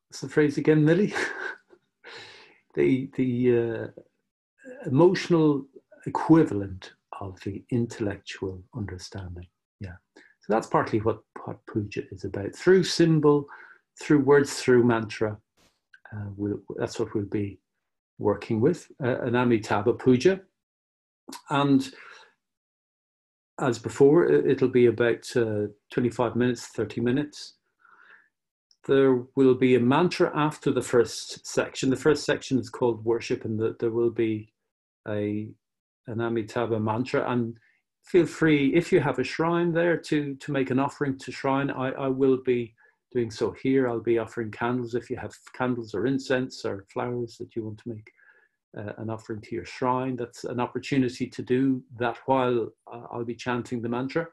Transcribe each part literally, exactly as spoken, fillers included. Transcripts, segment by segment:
what's the phrase again, Millie? the the uh, emotional equivalent of the intellectual understanding. Yeah. So that's partly what, what puja is about. Through symbol, through words, through mantra, uh, we'll, that's what we'll be working with, uh, an Amitabha puja. And as before, it'll be about uh, twenty-five minutes, thirty minutes. There will be a mantra after the first section. The first section is called worship, and the, there will be a an Amitabha mantra. And feel free, if you have a shrine there, to, to make an offering to shrine. I, I will be doing so here. I'll be offering candles. If you have candles or incense or flowers that you want to make uh, an offering to your shrine, that's an opportunity to do that while uh, I'll be chanting the mantra.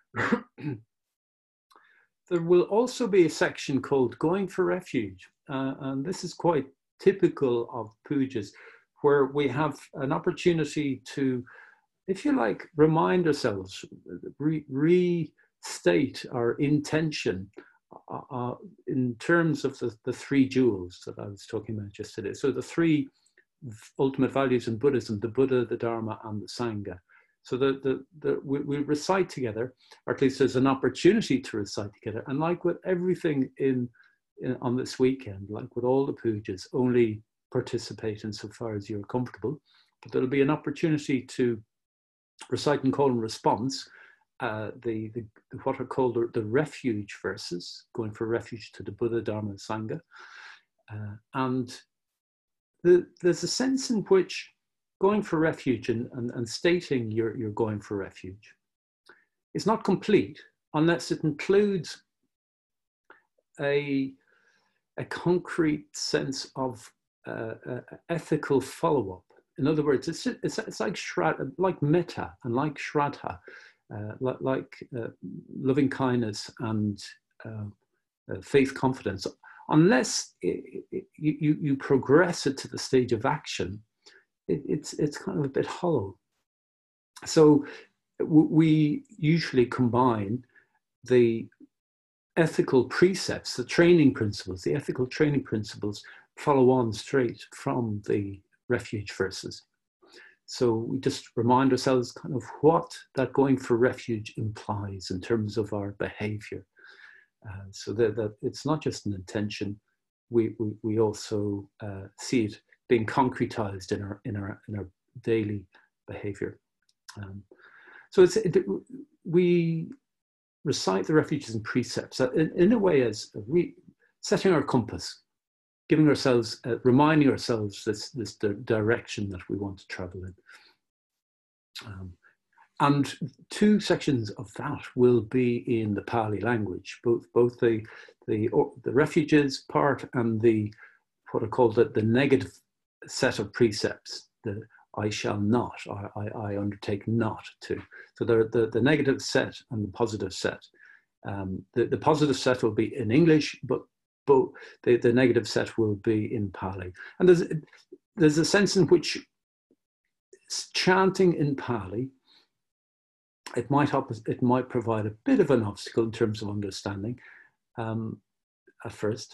There will also be a section called Going for Refuge. Uh, and this is quite typical of pujas, where we have an opportunity to, if you like, remind ourselves, re restate our intention uh, uh, in terms of the, the three jewels that I was talking about just today. So the three ultimate values in Buddhism, the Buddha, the Dharma, and the Sangha. So the, the, the, we, we recite together, or at least there's an opportunity to recite together. And like with everything in, in on this weekend, like with all the pujas, only participate insofar as you're comfortable. But there'll be an opportunity to recite and call and response uh, the, the what are called the, the refuge verses, going for refuge to the Buddha, Dharma, and Sangha. Uh, and the, there's a sense in which going for refuge and, and, and stating you're, you're going for refuge is not complete unless it includes a, a concrete sense of uh, uh, ethical follow-up. In other words, it's, it's, it's like, shra like metta and like shraddha, uh, like, like uh, loving kindness and uh, uh, faith confidence. Unless it, it, you, you progress it to the stage of action, it, it's, it's kind of a bit hollow. So we usually combine the ethical precepts, the training principles, the ethical training principles follow on straight from the refuge verses. So we just remind ourselves kind of what that going for refuge implies in terms of our behavior. Uh, so that, that it's not just an intention, we, we, we also uh, see it being concretized in our, in our, in our daily behavior. Um, so it's, it, we recite the refuges and precepts in, in a way as we setting our compass, giving ourselves, uh, reminding ourselves this, this direction that we want to travel in. Um, and two sections of that will be in the Pali language, both, both the, the, the refuges part and the, what are called the, the negative set of precepts, the I shall not, I, I, I undertake not to. So the, the, the negative set and the positive set. Um, the, the positive set will be in English, but both the, the negative set will be in Pali. And there's, there's a sense in which chanting in Pali, it might, it might provide a bit of an obstacle in terms of understanding um, at first.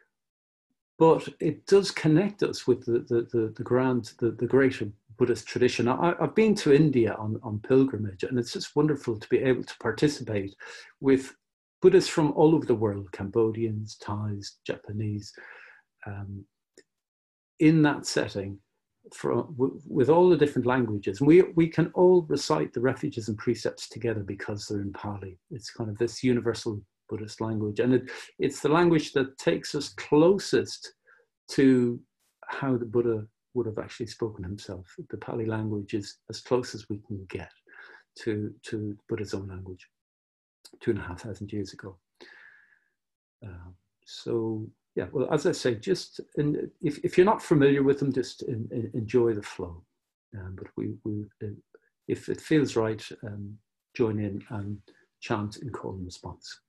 But it does connect us with the, the, the, the grand, the, the greater Buddhist tradition. I, I've been to India on, on pilgrimage, and it's just wonderful to be able to participate with Buddhists from all over the world, Cambodians, Thais, Japanese, um, in that setting, for, with all the different languages. And we, we can all recite the refuges and precepts together because they're in Pali. It's kind of this universal Buddhist language. And it, it's the language that takes us closest to how the Buddha would have actually spoken himself. The Pali language is as close as we can get to, to Buddha's own language, two and a half thousand years ago. Uh, so, yeah, well, as I say, just in, if, if you're not familiar with them, just in, in, enjoy the flow. Um, but we, we, if it feels right, um, join in and chant in call and response.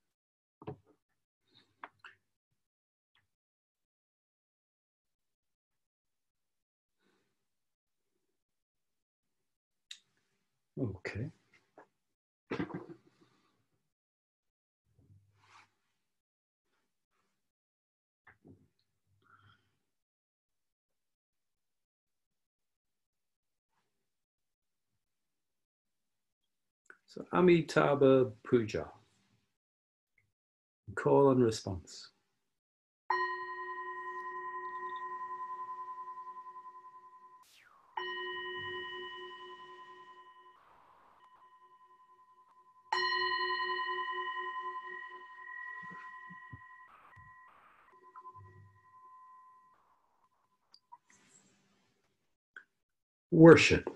Okay. So Amitabha Puja, call and response. Worship.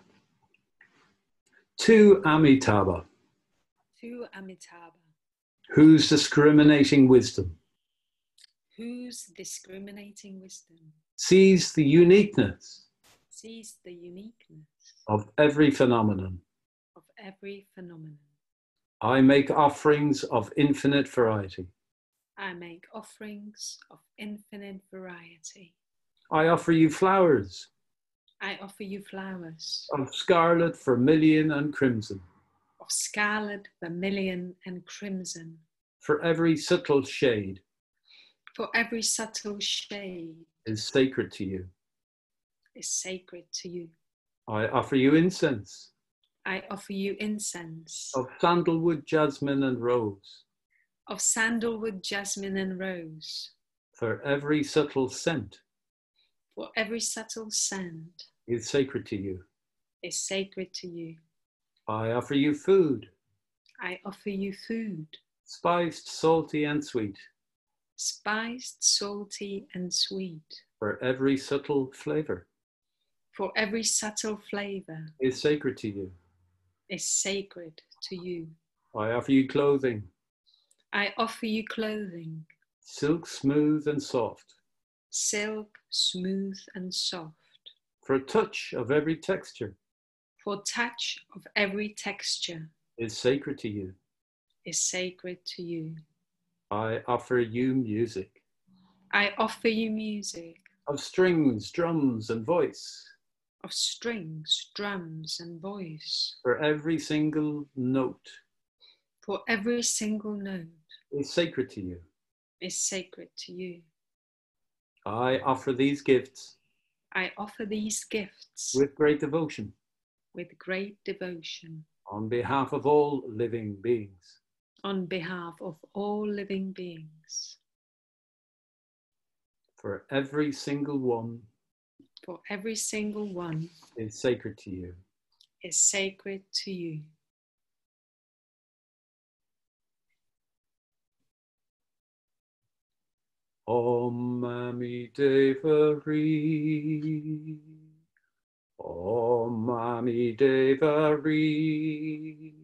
To Amitabha, To Amitabha, whose discriminating wisdom whose discriminating wisdom sees the uniqueness sees the uniqueness of every phenomenon, of every phenomenon. I make offerings of infinite variety. I make offerings of infinite variety. I offer you flowers I offer you flowers of scarlet, vermilion, and crimson. of scarlet, vermilion, and crimson. For every subtle shade For every subtle shade is sacred to you. is sacred to you. I offer you incense I offer you incense of sandalwood, jasmine, and rose. of sandalwood, jasmine, and rose. For every subtle scent For every subtle scent is sacred to you. is sacred to you. I offer you food, I offer you food, spiced, salty, and sweet. spiced, salty, and sweet. For every subtle flavor For every subtle flavor is sacred to you. is sacred to you. I offer you clothing, I offer you clothing, silk, smooth, and soft. silk, smooth, and soft. For a touch of every texture For touch of every texture is sacred to you. is sacred to you. I offer you music I offer you music of strings, drums, and voice. of strings, drums, and voice. For every single note For every single note is sacred to you. is sacred to you. I offer these gifts I offer these gifts with great devotion with great devotion on behalf of all living beings. on behalf of all living beings. For every single one For every single one is sacred to you. is sacred to you. Om Amideva Ri. Om Amideva Ri.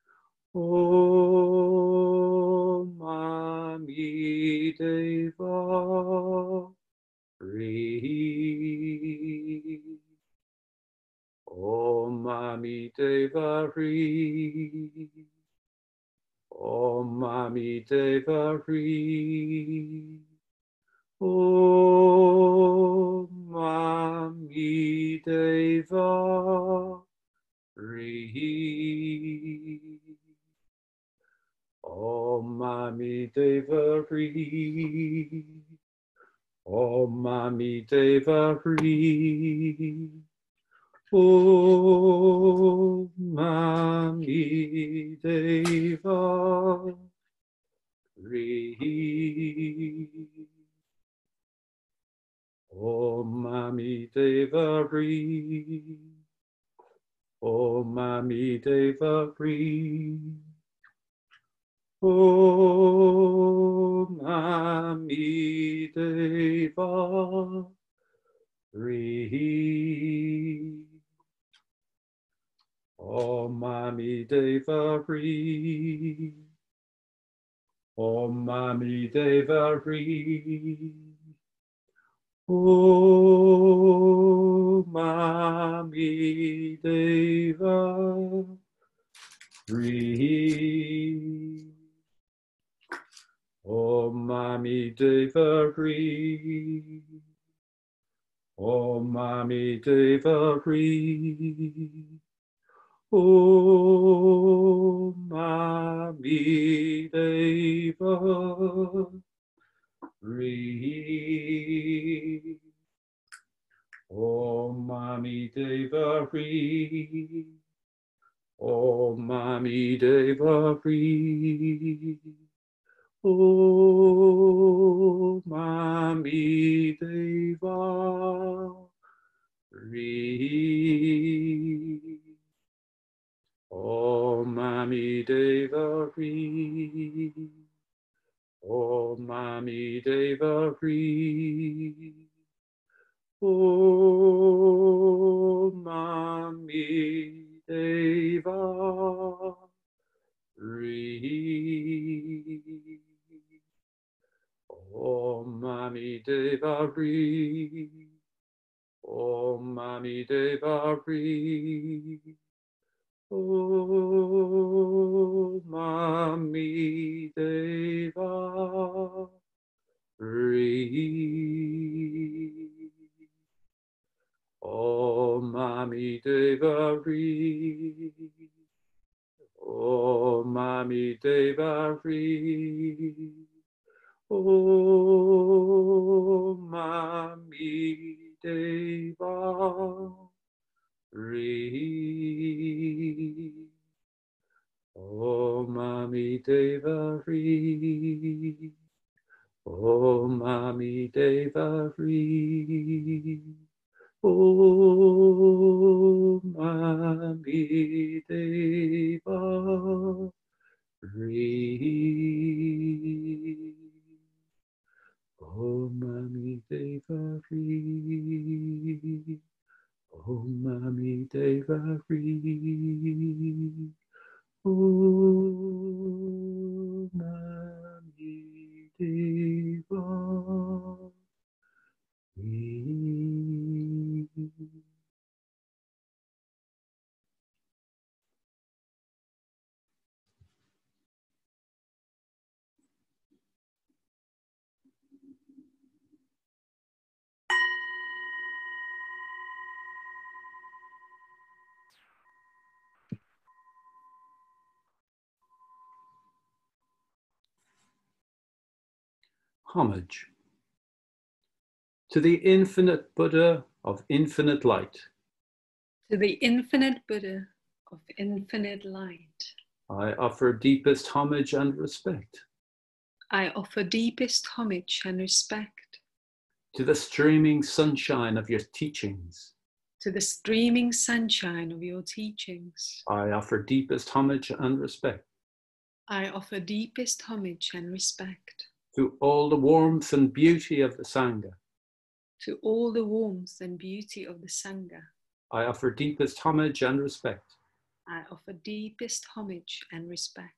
Om Amideva Ri. Om Amideva Ri. Om Amideva Ri. Om Amideva Ri. Om Amideva Ri. Om Amideva Ri. Om Amideva Ri. Om Amideva Ri. Om Amideva Ri. Om Amideva Ri. Om Amideva Ri. Om Amideva Ri. Om Amideva Ri. Om Amideva Ri. Om Amideva Ri. Om Amideva Ri. Om Amideva Ri. Om Mami Deva Pri. Om Mami Deva Pri. Om Mami Deva Pri. Om Mami Deva Pri. Om Mami Deva Pri. Om Mami Deva Pri. Om Mami Deva Pri. Om Mami Deva Pri. Om Mami Deva Pri. Om Mami Deva Pri. Om Mami Deva Pri. Om Mami Deva Pri. Om Mami Deva Pri. Om Mami Deva Pri. Om Mami Deva Pri. Om Mami Deva Pri. Om Mami Deva Pri. Homage to the infinite Buddha of infinite light. To the infinite Buddha of infinite light, I offer deepest homage and respect. I offer deepest homage and respect. To the streaming sunshine of your teachings, To the streaming sunshine of your teachings, I offer deepest homage and respect. I offer deepest homage and respect. To all the warmth and beauty of the Sangha, To all the warmth and beauty of the Sangha, I offer deepest homage and respect. I offer deepest homage and respect.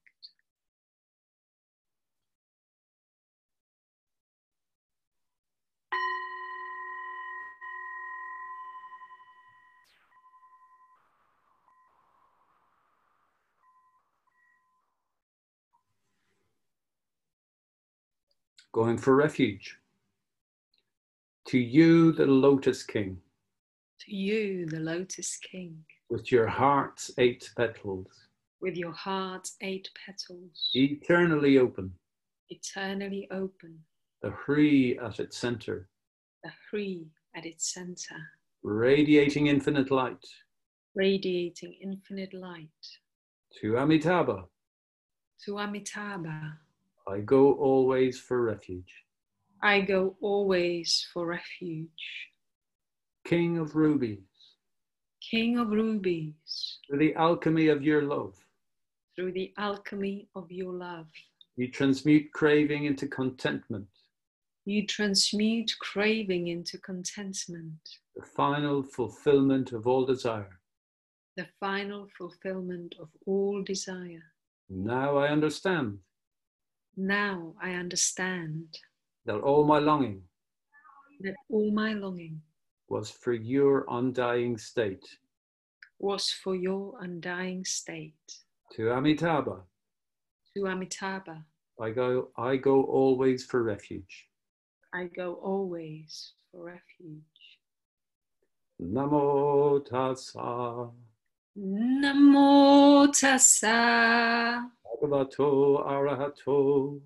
Going for refuge. To you, the Lotus King, To you, the Lotus King, with your heart's eight petals, with your heart's eight petals, eternally open, eternally open, the Hri at its center, the Hri at its center, radiating infinite light. radiating infinite light. To Amitabha, To Amitabha, I go always for refuge. I go always for refuge. King of rubies, King of rubies, through the alchemy of your love, through the alchemy of your love, you transmute craving into contentment, you transmute craving into contentment, the final fulfillment of all desire. the final fulfillment of all desire. Now I understand Now I understand that all my longing that all my longing was for your undying state. was for your undying state. To Amitabha, To Amitabha, I go, I go always for refuge. I go always for refuge. Namo Tassa Namo Tassa Bhagavato Arahato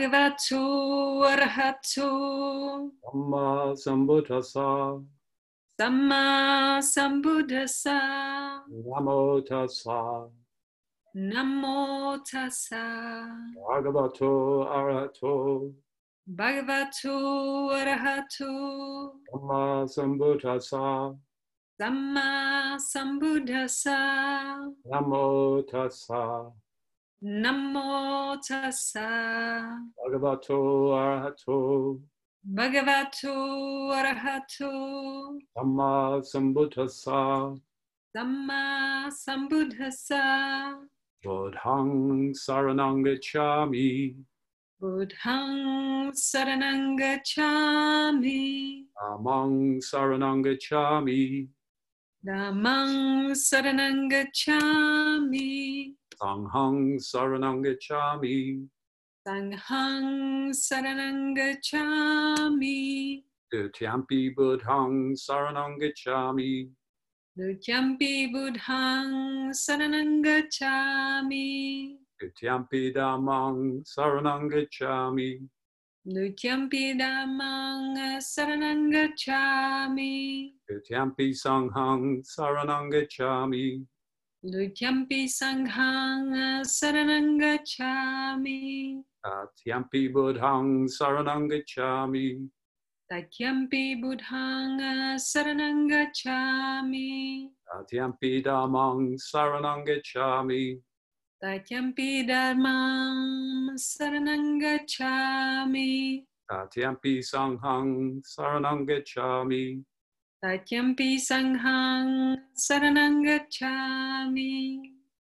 Bhagavato Arahato Samma Sambuddhassa. Samma Sambuddhassa. Namo tassa. Namo tassa. Bhagavato arahato. Bhagavato arahato. Samma sambuddhassa. Samma Sambuddhassa. Namo tassa. Namo tassa. Bhagavato arahato. Bhagavato arahato. Samma sambuddhassa. Samma Sambuddhassa. Buddhang saranang gacchami. Buddhang saranang gacchami. Dhammang saranang gacchami. Dhammang saranang gacchami. Sanghang saranang gacchami. Sanghang saranang gacchami. Dutiyampi buddhang saranang gacchami. Dutiyampi buddhang saranang gacchami. Dutiyampi dhammang saranang gacchami. Dutiyampi dhammang saranang gacchami. Dutiyampi sanghang saranang gacchami. Dutiyampi sanghang saranang gacchami. Tatyampi buddhang saranang gacchami. Tatyampi buddhang saranang gacchami. Tatyampi dhammang saranang gacchami. Tatyampi dhammang saranang gacchami. Tatyampi sanghang saranang gacchami. Tatyampi sanghang saranang gacchami.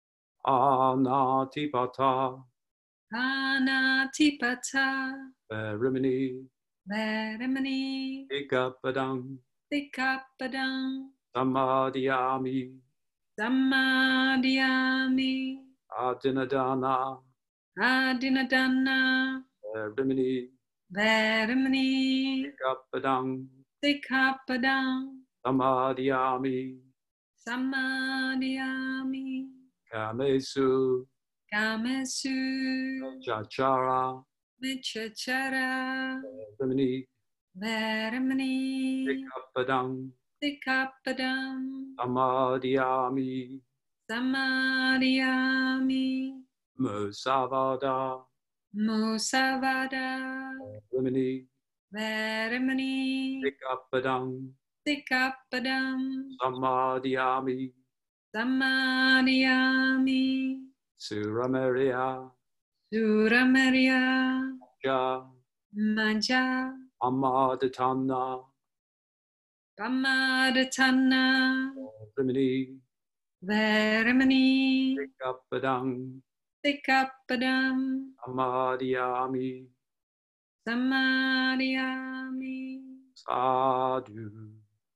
Anatipata. Anatipata. Verimini. Verimini. Ikapadang. Sikappadang. Samadhyami. Samadhyami. Adinadana. Adinadana. Verimini. Verimini. Ikapadang. Sikappadang. Samadhyami. Samadhyami. Kamesu. Kamesu. Chachara. Michachara. Verimini. Verimini. Ikapadang. Sikappadam. Samadhyami. Samadhyami. Musavada. Musavada. Verimini. Verimini. Ikapadang. Sikappadam. Samadhyami. Samadhyami. Suramarya. Suramarya. Ja. Maja. Amadatana. Pamadatana. Verimini. Verimini. Ikapadang. Sikappadam. Samadhyami. Samadhyami. Sadhu.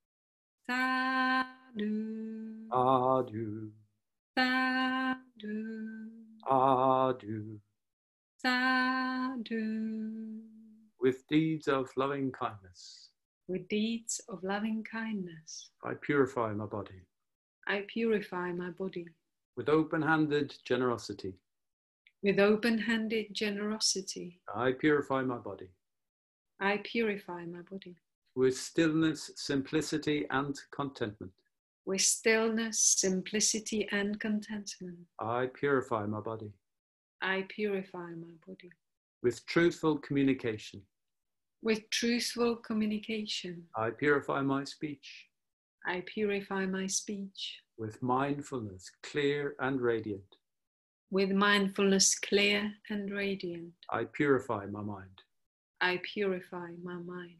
Sadhu. Sadhu. Sadhu. Sadhu. Sadhu. With deeds of loving kindness, With deeds of loving kindness, I purify my body. I purify my body. With open-handed generosity, With open-handed generosity, I purify my body. I purify my body. With stillness, simplicity, and contentment, With stillness, simplicity, and contentment, I purify my body. I purify my body. With truthful communication, With truthful communication, I purify my speech. I purify my speech. With mindfulness, clear and radiant, With mindfulness clear and radiant, I purify my mind. I purify my mind.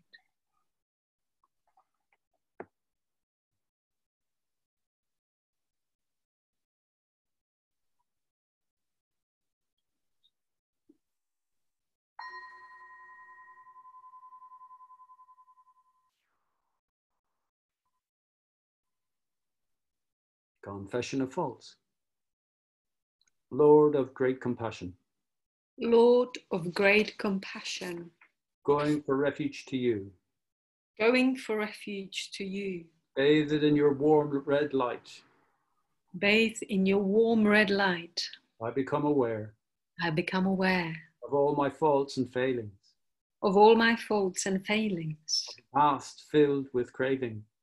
Confession of faults. Lord of great compassion, Lord of great compassion, going for refuge to you, going for refuge to you, bathed in your warm red light, bathed in your warm red light, I become aware I become aware of all my faults and failings, of all my faults and failings, past filled with craving,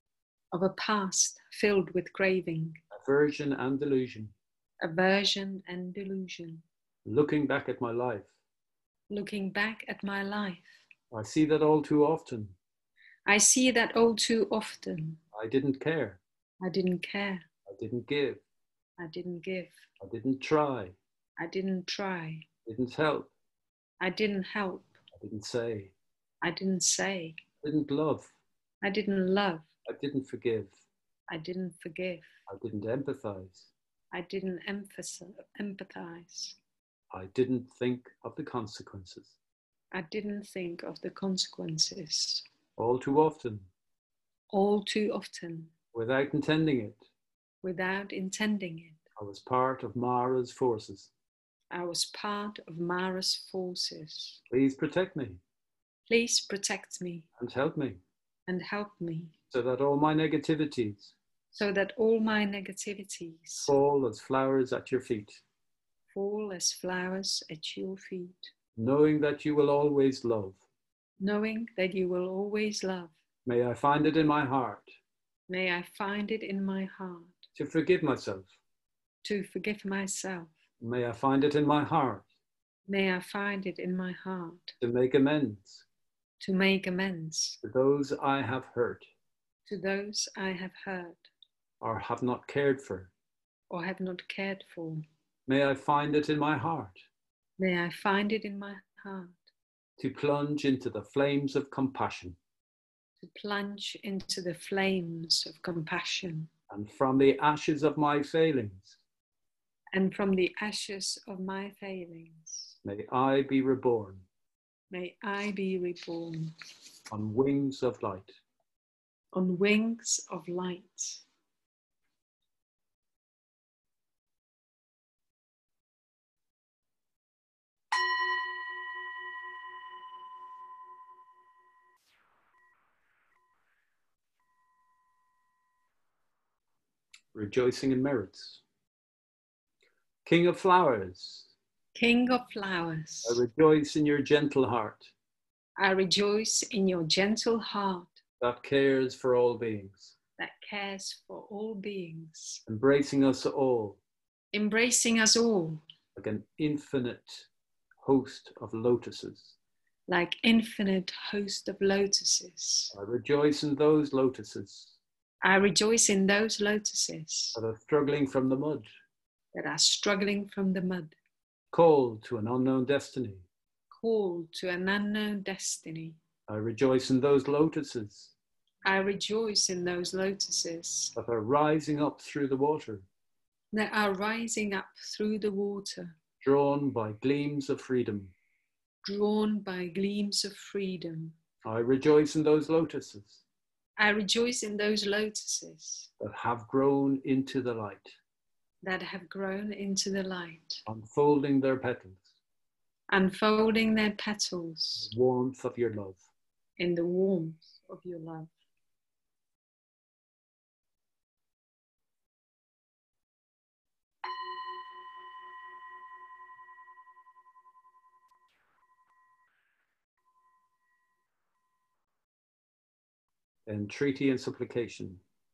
of a past filled with craving, aversion and delusion. aversion and delusion. Looking back at my life, Looking back at my life, I see that all too often. I see that all too often. I didn't care. I didn't care. I didn't give. I didn't give. I didn't try. I didn't try. I didn't help. I didn't help. I didn't say. I didn't say. I didn't love. I didn't love. I didn't forgive. I didn't forgive. I didn't empathize. I didn't emphasize, empathize. I didn't think of the consequences. I didn't think of the consequences. All too often, All too often, without intending it, without intending it, I was part of Mara's forces. I was part of Mara's forces. Please protect me Please protect me and help me and help me so that all my negativities so that all my negativities fall as flowers at your feet, fall as flowers at your feet, knowing that you will always love. knowing that you will always love. May I find it in my heart May I find it in my heart to forgive myself. to forgive myself. May I find it in my heart May I find it in my heart to make amends to make amends to those I have hurt to those I have hurt or have not cared for. or have not cared for. May I find it in my heart May I find it in my heart to plunge into the flames of compassion, to plunge into the flames of compassion, and from the ashes of my failings, and from the ashes of my failings, may I be reborn may I be reborn on wings of light. on wings of light. Rejoicing in merits. King of flowers, King of flowers, I rejoice in your gentle heart I rejoice in your gentle heart that cares for all beings, that cares for all beings, embracing us all embracing us all like an infinite host of lotuses. like infinite host of lotuses. I rejoice in those lotuses I rejoice in those lotuses that are struggling from the mud, that are struggling from the mud, called to an unknown destiny. called to an unknown destiny. I rejoice in those lotuses I rejoice in those lotuses that are rising up through the water, that are rising up through the water, drawn by gleams of freedom. drawn by gleams of freedom. I rejoice in those lotuses I rejoice in those lotuses that have grown into the light, that have grown into the light, unfolding their petals, unfolding their petals the warmth of your love. in the warmth of your love. Entreaty and supplication.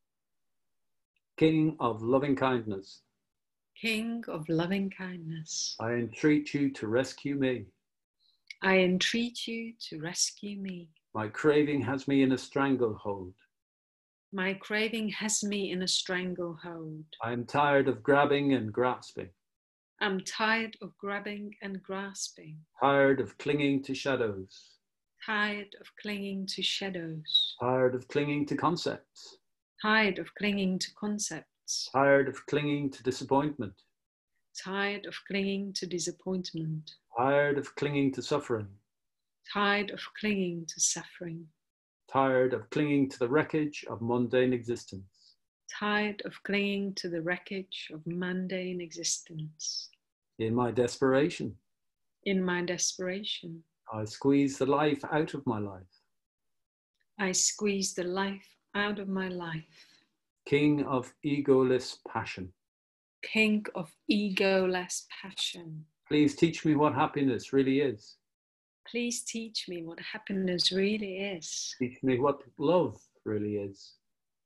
King of loving kindness, King of loving kindness, I entreat you to rescue me. I entreat you to rescue me. My craving has me in a stranglehold. My craving has me in a stranglehold. I am tired of grabbing and grasping, I'm tired of grabbing and grasping, tired of clinging to shadows, tired of clinging to shadows, tired of clinging to concepts, tired of clinging to concepts, tired of clinging to disappointment, tired of clinging to disappointment, tired of clinging to suffering, tired of clinging to suffering, tired of clinging to the wreckage of mundane existence. tired of clinging to the wreckage of mundane existence. In my desperation, In my desperation, I squeeze the life out of my life. I squeeze the life out of my life. King of egoless passion, King of egoless passion, please teach me what happiness really is. please teach me what happiness really is. Teach me what love really is.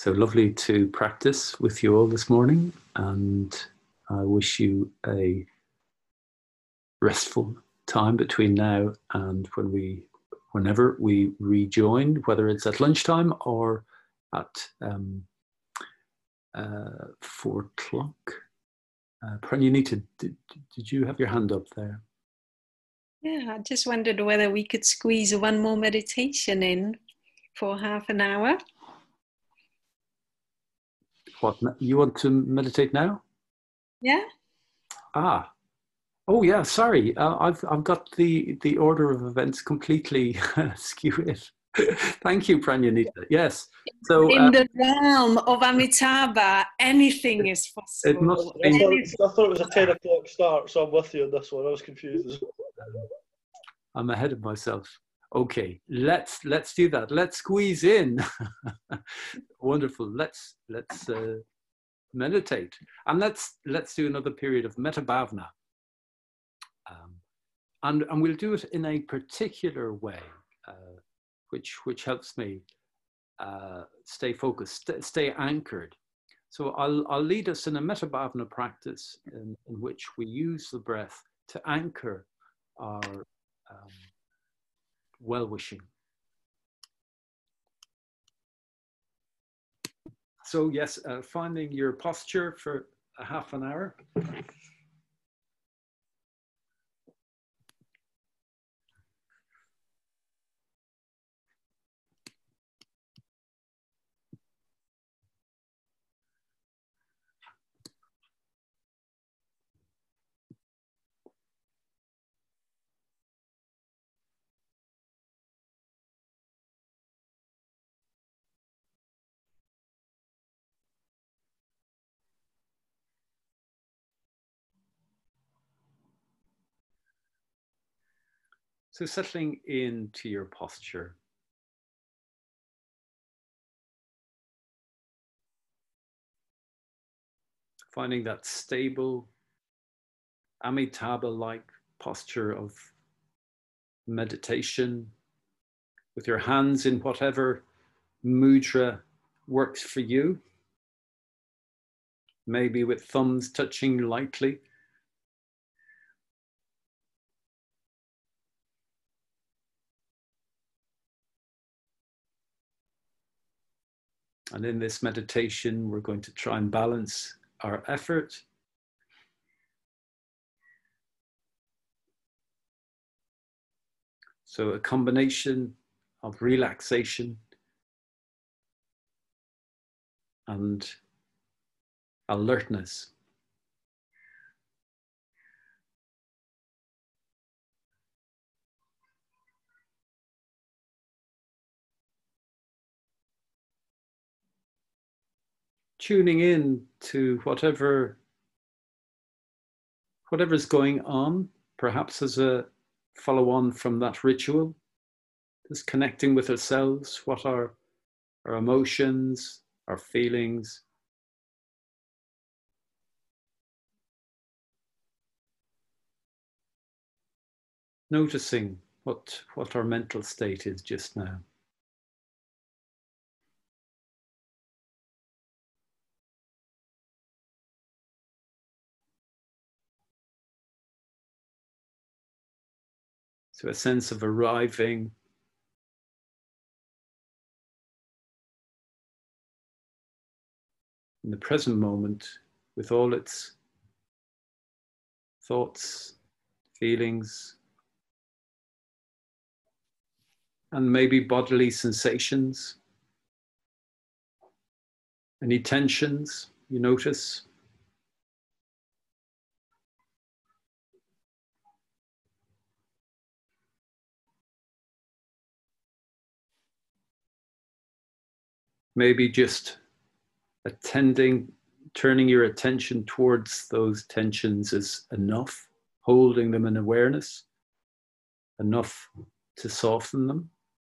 So lovely to practice with you all this morning, and I wish you a restful time between now and when we, whenever we rejoin, whether it's at lunchtime or at um, uh, four o'clock. Uh, Pranyanita, did, did you have your hand up there? Yeah, I just wondered whether we could squeeze one more meditation in for half an hour. What, you want to meditate now? Yeah. Ah, oh yeah, sorry. Uh, I've, I've got the, the order of events completely skewed. Thank you, Pranyanita. Yes. So in uh, the realm of Amitabha, anything is possible. it must I be. thought, I thought it was a ten o'clock start, so I'm with you on this one. I was confused. I'm ahead of myself. Okay, let's let's do that. Let's squeeze in. Wonderful. Let's let's uh, meditate, and let's let's do another period of metta bhavana. Um, and and we'll do it in a particular way, uh, which which helps me uh, stay focused, st stay anchored. So I'll I'll lead us in a metta bhavana practice in, in which we use the breath to anchor our um, well-wishing. So yes, uh, finding your posture for a half an hour. So settling into your posture. Finding that stable, Amitabha-like posture of meditation with your hands in whatever mudra works for you. Maybe with thumbs touching lightly. And in this meditation, we're going to try and balance our effort so a combination of relaxation and alertness. Tuning in to whatever whatever's going on, perhaps as a follow-on from that ritual, just connecting with ourselves, what are our emotions, our feelings. Noticing what, what our mental state is just now. So a sense of arriving in the present moment with all its thoughts, feelings, and maybe bodily sensations. Any tensions you notice. Maybe just attending, turning your attention towards those tensions is enough, holding them in awareness, enough to soften them.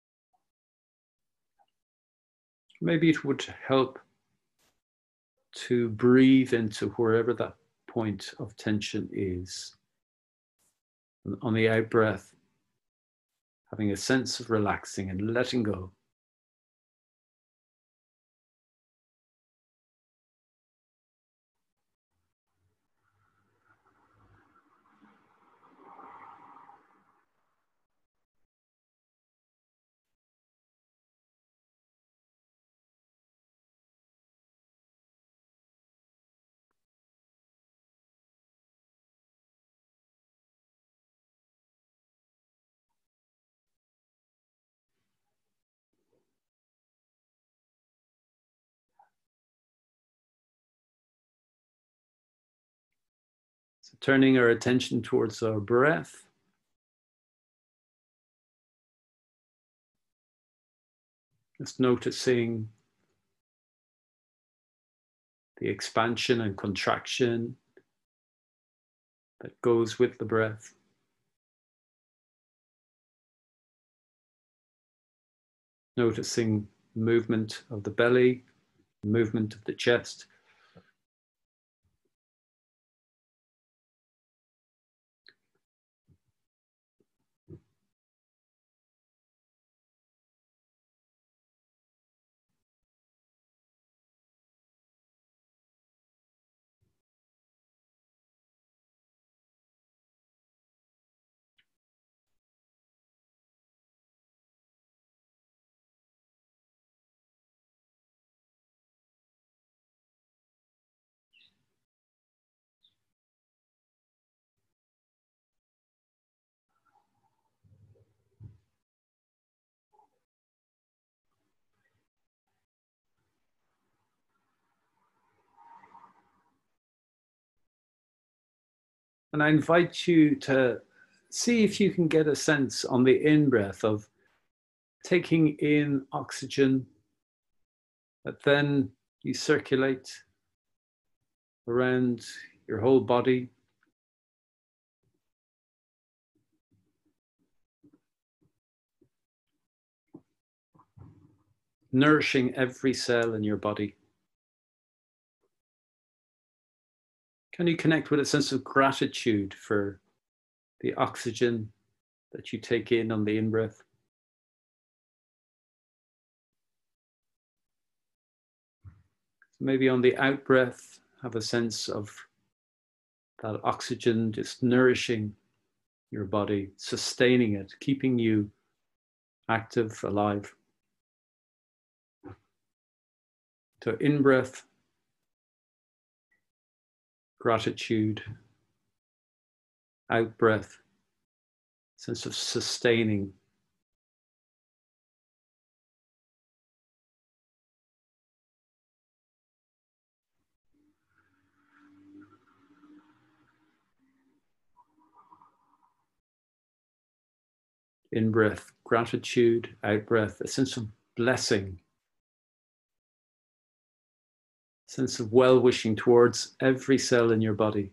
Maybe it would help to breathe into wherever that point of tension is. And on the out breath, having a sense of relaxing and letting go. So turning our attention towards our breath. Just noticing the expansion and contraction that goes with the breath. Noticing movement of the belly, movement of the chest. And I invite you to see if you can get a sense on the in-breath of taking in oxygen that then you circulate around your whole body. Nourishing every cell in your body. Can you connect with a sense of gratitude for the oxygen that you take in on the in-breath? Maybe on the out-breath, have a sense of that oxygen just nourishing your body, sustaining it, keeping you active, alive. So in-breath, gratitude, out-breath, sense of sustaining. In-breath, gratitude, out-breath, a sense of blessing, sense of well-wishing towards every cell in your body.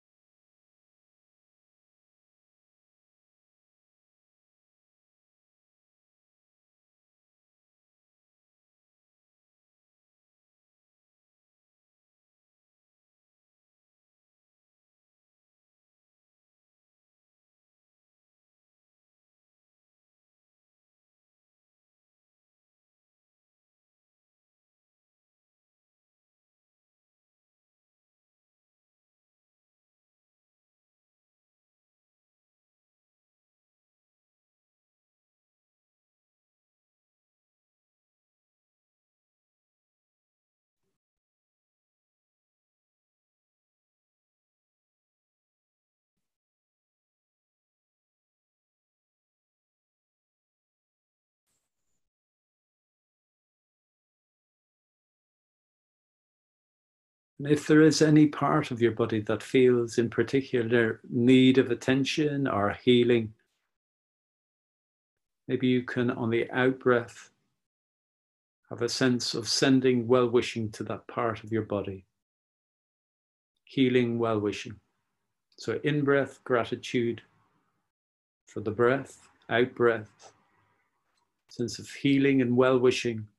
And if there is any part of your body that feels in particular need of attention or healing, maybe you can, on the out-breath, have a sense of sending well-wishing to that part of your body. Healing well-wishing. So in-breath, gratitude for the breath, out-breath, sense of healing and well-wishing.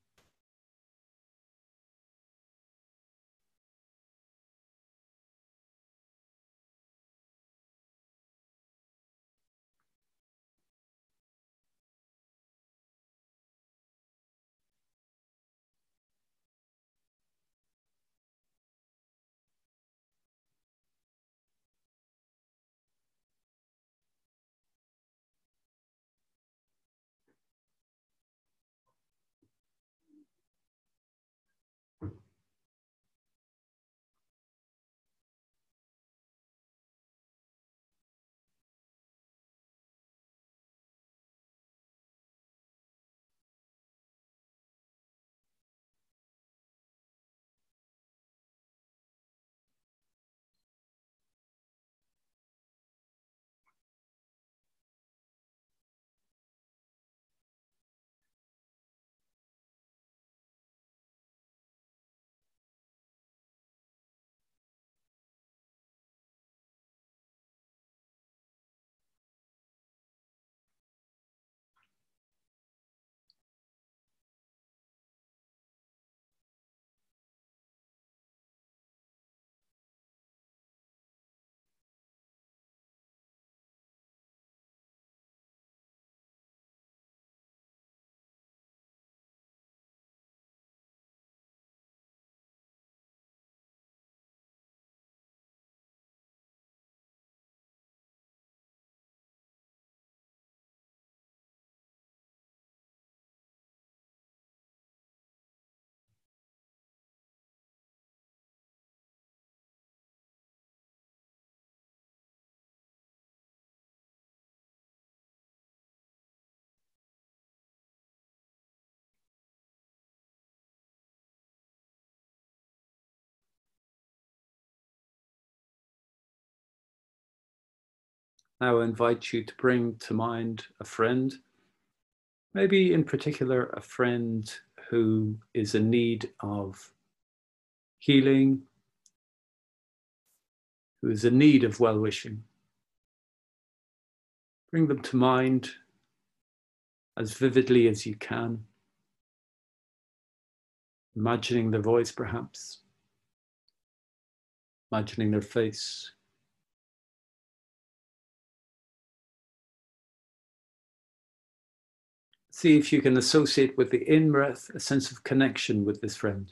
Now I invite you to bring to mind a friend, maybe in particular a friend who is in need of healing, who is in need of well-wishing. Bring them to mind as vividly as you can, imagining their voice perhaps, imagining their face. See if you can associate with the in-breath a sense of connection with this friend.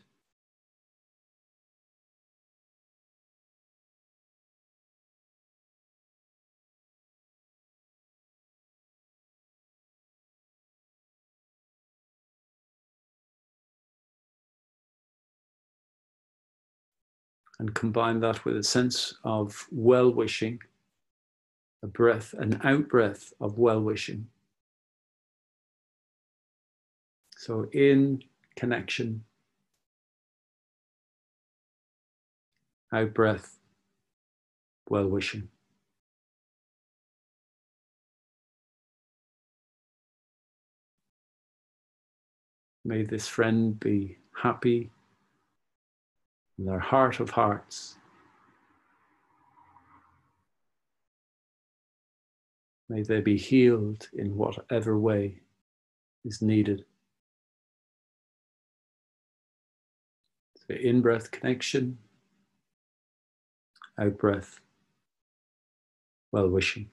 And combine that with a sense of well-wishing, a breath, an out-breath of well-wishing. So in connection, out-breath, well-wishing. May this friend be happy in their heart of hearts. May they be healed in whatever way is needed. So in-breath connection, out-breath, well-wishing.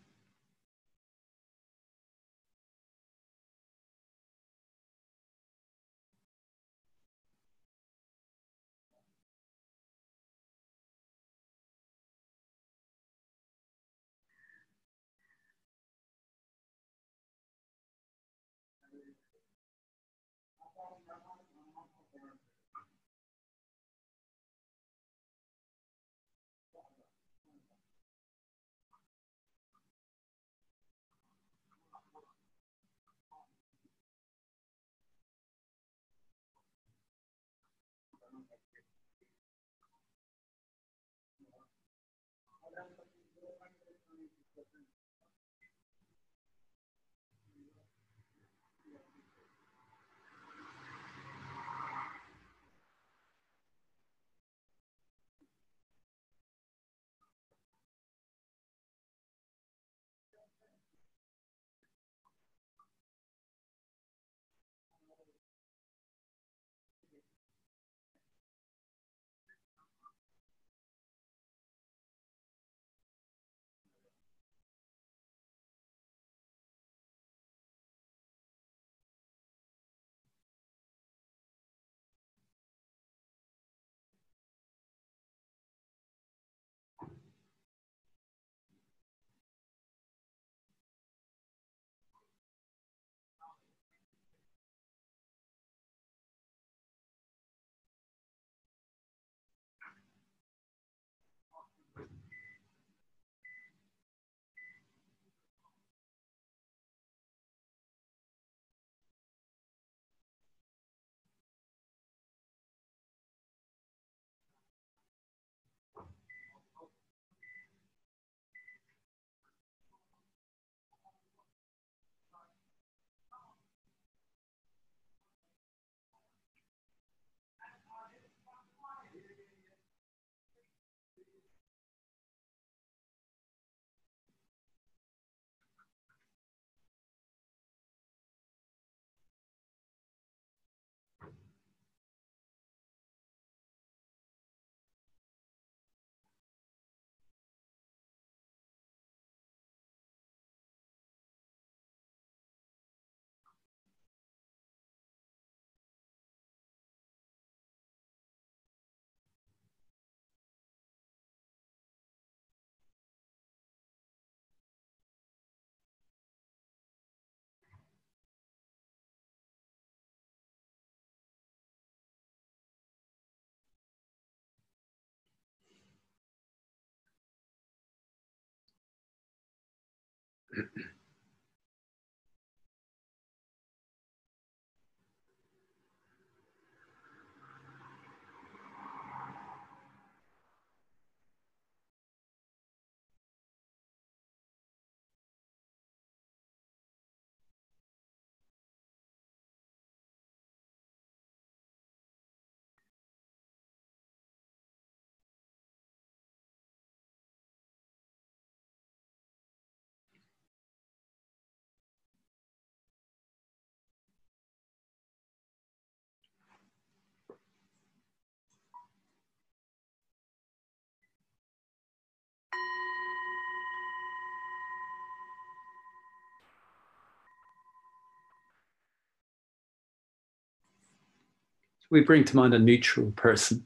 we bring to mind a neutral person,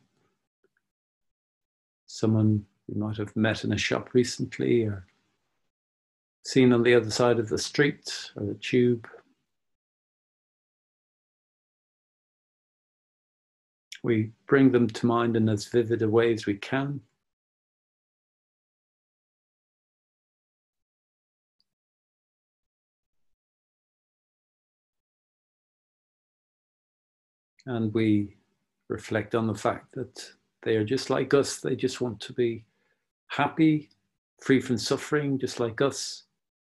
someone we might have met in a shop recently or seen on the other side of the street or the tube. We bring them to mind in as vivid a way as we can. And we reflect on the fact that they are just like us. They just want to be happy, free from suffering, just like us.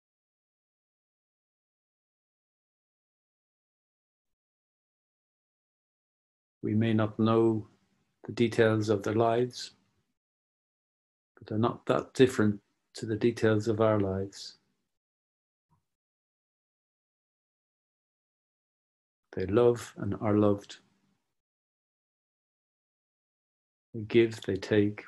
We may not know the details of their lives, but they're not that different to the details of our lives. They love and are loved. They give, they take.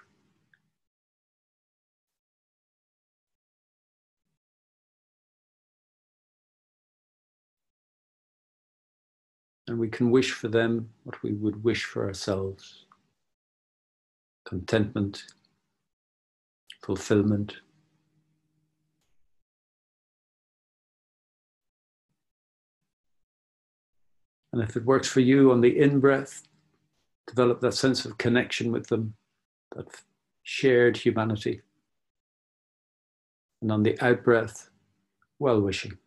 And we can wish for them what we would wish for ourselves. Contentment, fulfillment. And if it works for you on the in-breath, develop that sense of connection with them, that shared humanity. And on the out-breath, well-wishing.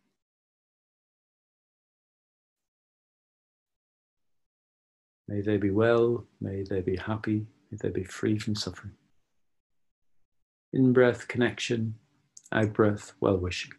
May they be well, may they be happy, may they be free from suffering. In-breath, connection, out-breath, well-wishing.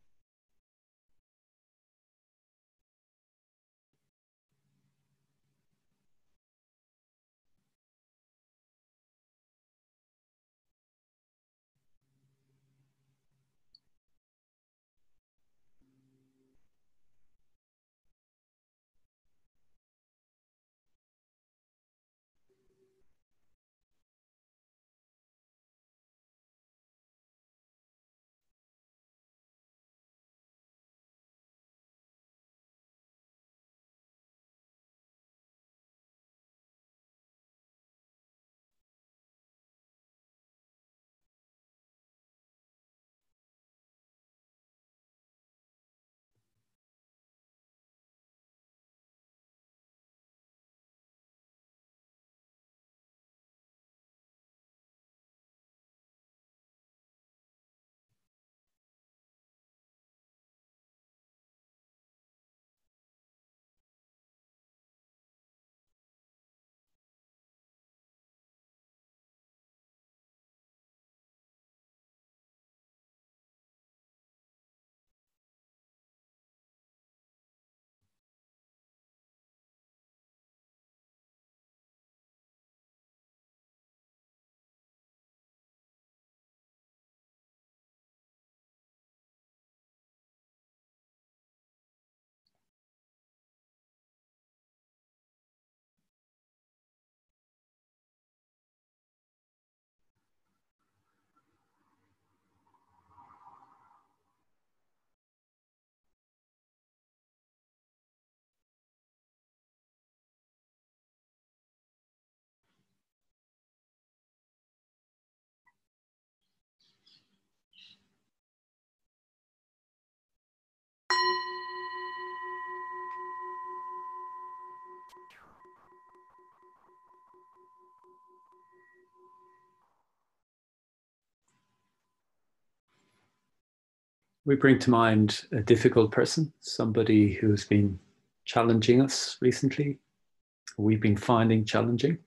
We bring to mind a difficult person, somebody who's been challenging us recently, we've been finding challenging.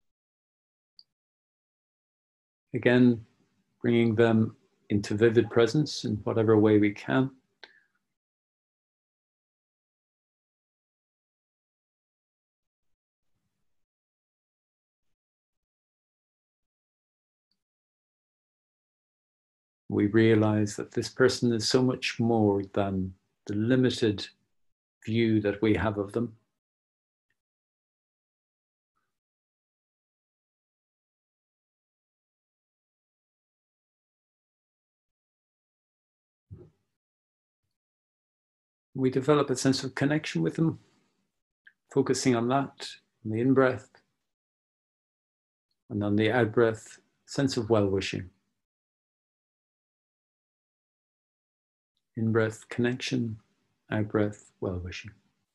Again, bringing them into vivid presence in whatever way we can. We realize that this person is so much more than the limited view that we have of them. We develop a sense of connection with them, focusing on that, On the in-breath, and on the out-breath, sense of well-wishing. In-breath, connection, out-breath, well-wishing.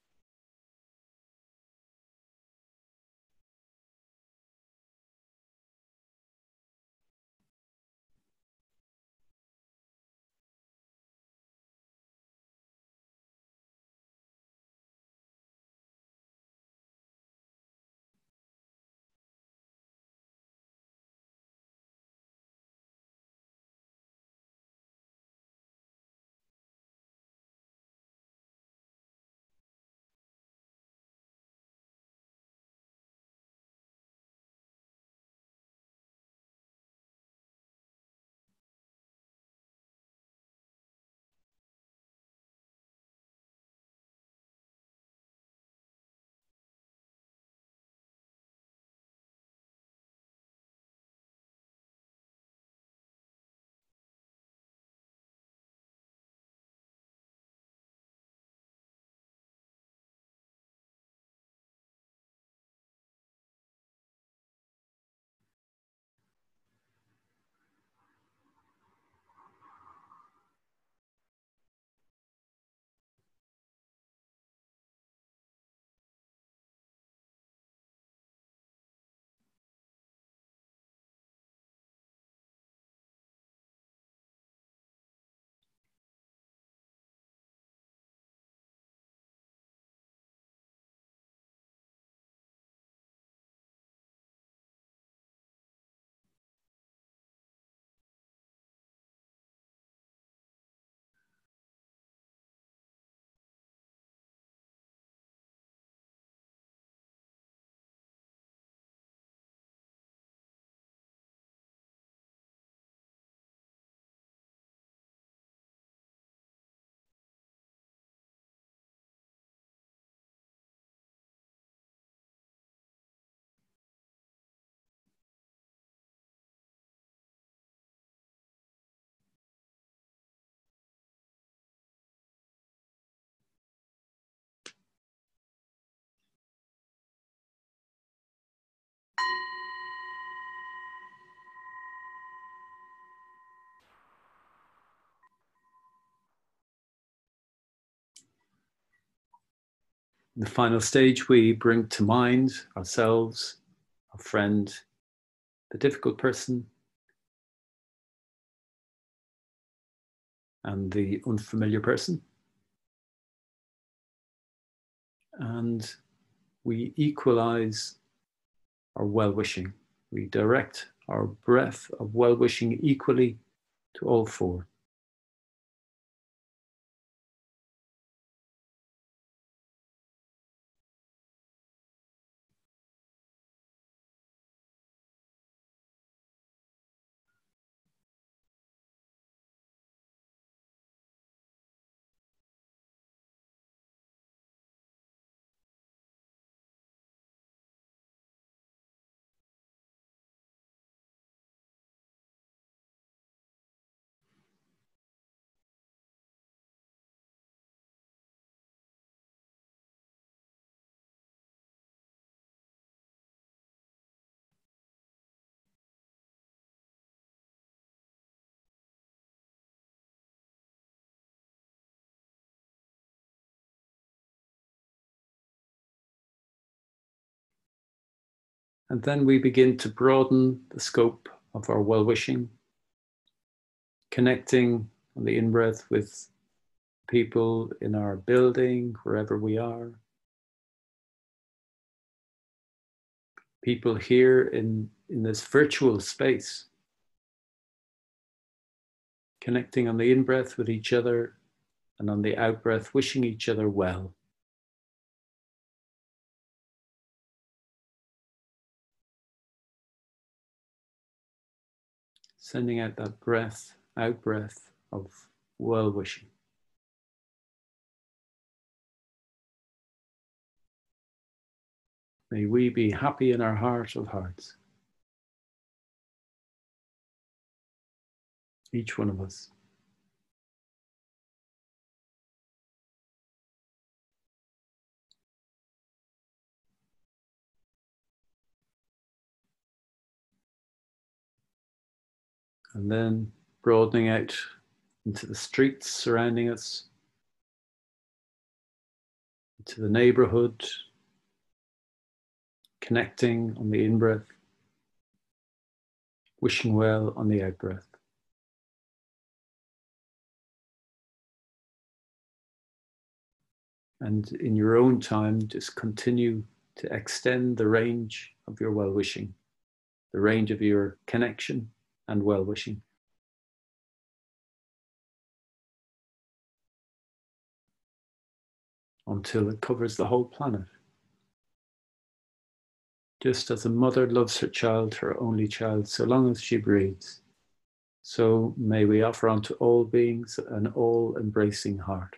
In the final stage, we bring to mind ourselves, our friend, the difficult person, and the unfamiliar person. And we equalize our well-wishing. We direct our breath of well-wishing equally to all four. And then we begin to broaden the scope of our well-wishing, connecting on the in-breath with people in our building, wherever we are. People here in, in this virtual space, connecting on the in-breath with each other and on the out-breath, wishing each other well. Sending out that breath, out-breath of well-wishing. May we be happy in our heart of hearts. Each one of us. And then broadening out into the streets surrounding us, into the neighborhood, connecting on the in-breath, wishing well on the out-breath. And in your own time, just continue to extend the range of your well-wishing, the range of your connection and well-wishing. Until it covers the whole planet. Just as a mother loves her child, her only child, so long as she breathes, so may we offer unto all beings an all-embracing heart.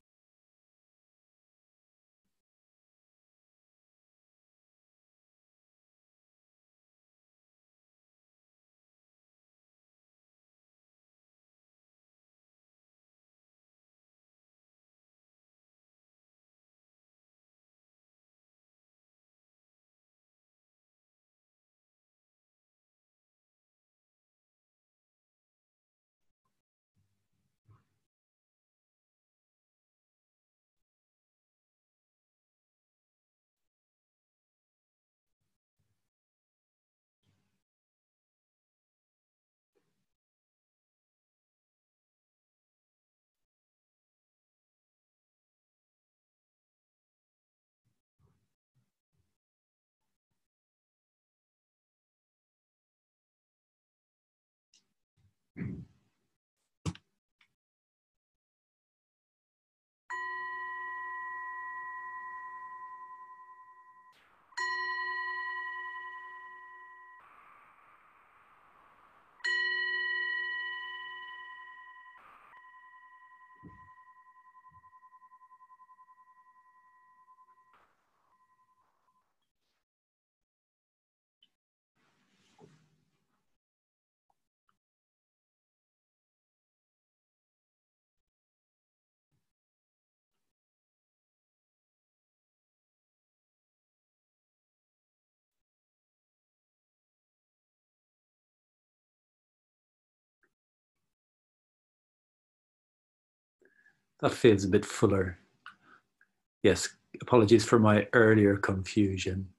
That feels a bit fuller. Yes, apologies for my earlier confusion.